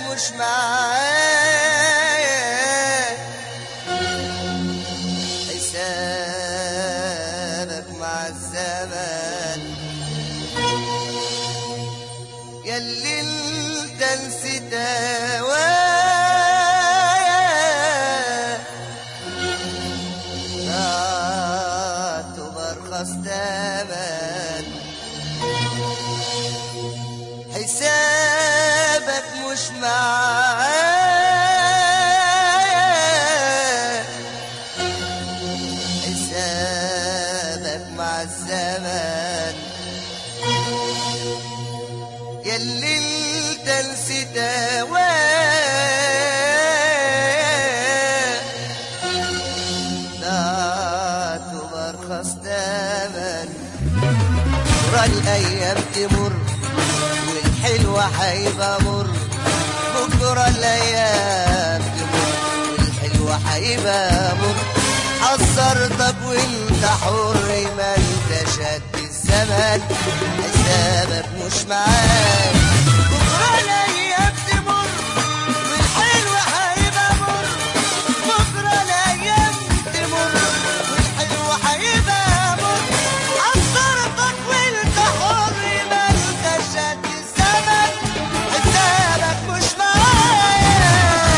مش معايا، حسابك مع الزمن ياللي انت نسيت هوايا، بعته برخص تمن، حسابك مش معايا، حسابك مع الزمن ياللي انت نسيت هوايا، بعته برخص تمن. بكرة الأيام تمر والحلوة هيبقى مر، بكرة الأيام تمر والحلوة هيبقى مر، حذرتك وانت حر ما انت شد الزمن، حسابك مش معاك. بكرة الأيام تمر والحلوة هيبقى مر، بكرة الأيام تمر والحلوة هيبقى مر، حذرتك وانت حر ما انت شد الزمن، حسابك مش معايا.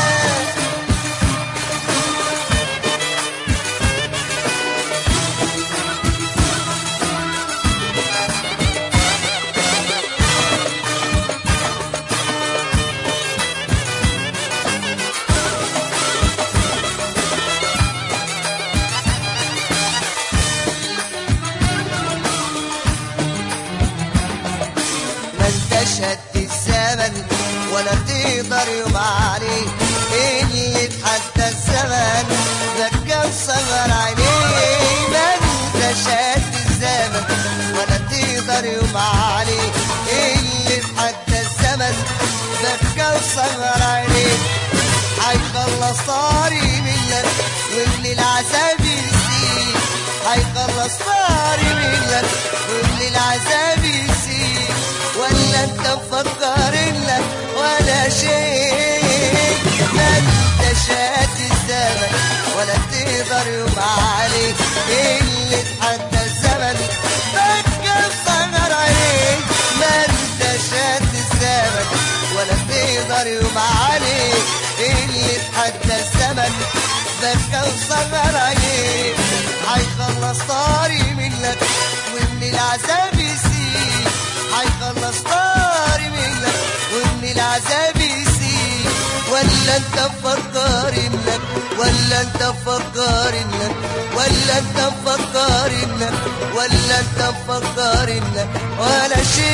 شد الزمن ولا تقدر يوم عليه، اللي اتحدى الزمن ذكى وصغر عينيه. ما انت شد الزمن ولا تقدر يوم عليه، اللي اتحدى الزمن ذكى وصغر عينيه. هيخلص طاري منك واللي العذاب يسيب، هيخلص طاري منك واللي العذاب يسيب، ولا انت مفكر لك ولا شيء. ما انت شاد الزمن ولا تقدر يوم عليك، اللي اتحدى الزمن بكى وصغر عليك. ما انت شاد الزمن ولا تقدر يوم عليك، اللي اتحدى الزمن بكى وصغر عليك. هيخلص طاري منك ومن العذاب يسيب، هيخلص طاري منك ومن العذاب يسيب. ولا انت مفكر انك، ولا انت مفكر انك، ولا انت مفكر انك، ولا انت مفكر انك ولا شيء.